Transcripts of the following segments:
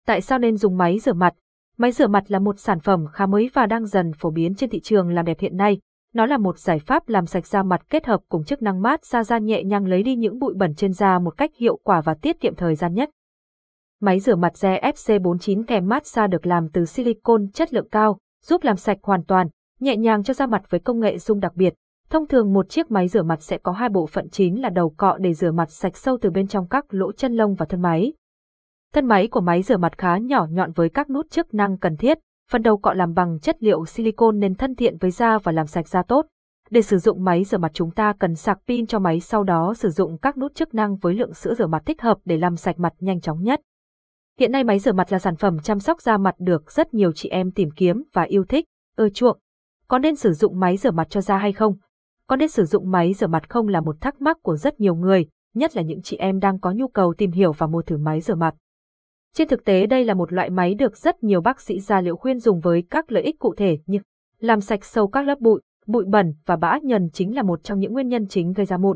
Tại sao nên dùng máy rửa mặt? Máy rửa mặt là một sản phẩm khá mới và đang dần phổ biến trên thị trường làm đẹp hiện nay. Nó là một giải pháp làm sạch da mặt kết hợp cùng chức năng mát da nhẹ nhàng lấy đi những bụi bẩn trên da một cách hiệu quả và tiết kiệm thời gian nhất. Máy rửa mặt Re FC49 kèm mát da được làm từ silicone chất lượng cao, giúp làm sạch hoàn toàn, nhẹ nhàng cho da mặt với công nghệ zoom đặc biệt. Thông thường một chiếc máy rửa mặt sẽ có hai bộ phận chính là đầu cọ để rửa mặt sạch sâu từ bên trong các lỗ chân lông và thân máy. Thân máy của máy rửa mặt khá nhỏ nhọn với các nút chức năng cần thiết, phần đầu cọ làm bằng chất liệu silicone nên thân thiện với da và làm sạch da tốt. Để sử dụng máy rửa mặt chúng ta cần sạc pin cho máy, sau đó sử dụng các nút chức năng với lượng sữa rửa mặt thích hợp để làm sạch mặt nhanh chóng nhất. Hiện nay máy rửa mặt là sản phẩm chăm sóc da mặt được rất nhiều chị em tìm kiếm và yêu thích, ưa chuộng. Có nên sử dụng máy rửa mặt cho da hay không? Có nên sử dụng máy rửa mặt không là một thắc mắc của rất nhiều người, nhất là những chị em đang có nhu cầu tìm hiểu và mua thử máy rửa mặt. Trên thực tế đây là một loại máy được rất nhiều bác sĩ da liễu khuyên dùng với các lợi ích cụ thể như làm sạch sâu các lớp bụi, bụi bẩn và bã nhờn chính là một trong những nguyên nhân chính gây ra mụn.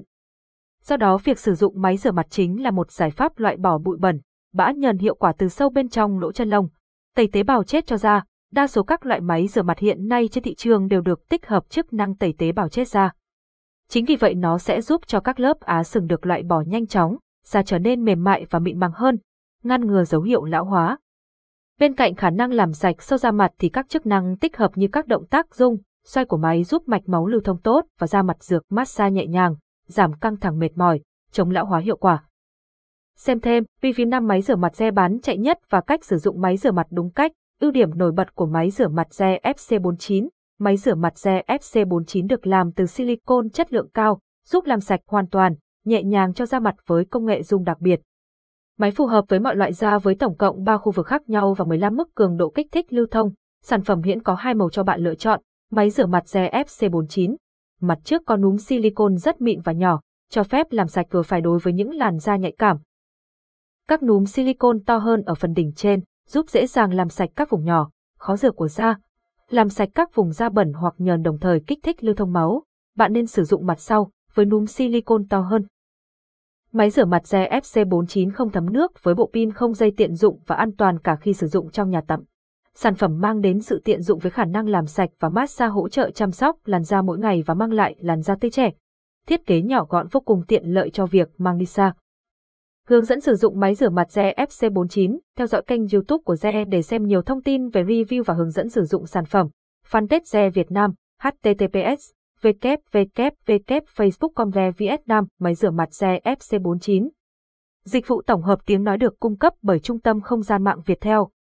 Do đó việc sử dụng máy rửa mặt chính là một giải pháp loại bỏ bụi bẩn, bã nhờn hiệu quả từ sâu bên trong lỗ chân lông, tẩy tế bào chết cho da. Đa số các loại máy rửa mặt hiện nay trên thị trường đều được tích hợp chức năng tẩy tế bào chết da. Chính vì vậy nó sẽ giúp cho các lớp á sừng được loại bỏ nhanh chóng, da trở nên mềm mại và mịn màng hơn, ngăn ngừa dấu hiệu lão hóa. Bên cạnh khả năng làm sạch sâu da mặt thì các chức năng tích hợp như các động tác rung, xoay của máy giúp mạch máu lưu thông tốt và da mặt dược massage nhẹ nhàng, giảm căng thẳng mệt mỏi, chống lão hóa hiệu quả. Xem thêm, review 5 máy rửa mặt Re bán chạy nhất và cách sử dụng máy rửa mặt đúng cách. Ưu điểm nổi bật của máy rửa mặt Re FC49. Máy rửa mặt Re FC49 được làm từ silicone chất lượng cao, giúp làm sạch hoàn toàn, nhẹ nhàng cho da mặt với công nghệ zoom đặc biệt. Máy phù hợp với mọi loại da với tổng cộng 3 khu vực khác nhau và 15 mức cường độ kích thích lưu thông. Sản phẩm hiện có 2 màu cho bạn lựa chọn. Máy rửa mặt Re FC49. Mặt trước có núm silicone rất mịn và nhỏ, cho phép làm sạch vừa phải đối với những làn da nhạy cảm. Các núm silicone to hơn ở phần đỉnh trên, giúp dễ dàng làm sạch các vùng nhỏ, khó rửa của da, làm sạch các vùng da bẩn hoặc nhờn đồng thời kích thích lưu thông máu. Bạn nên sử dụng mặt sau, với núm silicone to hơn. Máy rửa mặt Re FC49 không thấm nước với bộ pin không dây tiện dụng và an toàn cả khi sử dụng trong nhà tắm. Sản phẩm mang đến sự tiện dụng với khả năng làm sạch và massage hỗ trợ chăm sóc làn da mỗi ngày và mang lại làn da tươi trẻ. Thiết kế nhỏ gọn vô cùng tiện lợi cho việc mang đi xa. Hướng dẫn sử dụng máy rửa mặt Re FC49, theo dõi kênh YouTube của Re để xem nhiều thông tin về review và hướng dẫn sử dụng sản phẩm. Fanpage Re Việt Nam, https www.facebook.com/Vietnam, máy rửa mặt Re FC49. Dịch vụ tổng hợp tiếng nói được cung cấp bởi Trung tâm Không gian mạng Viettel.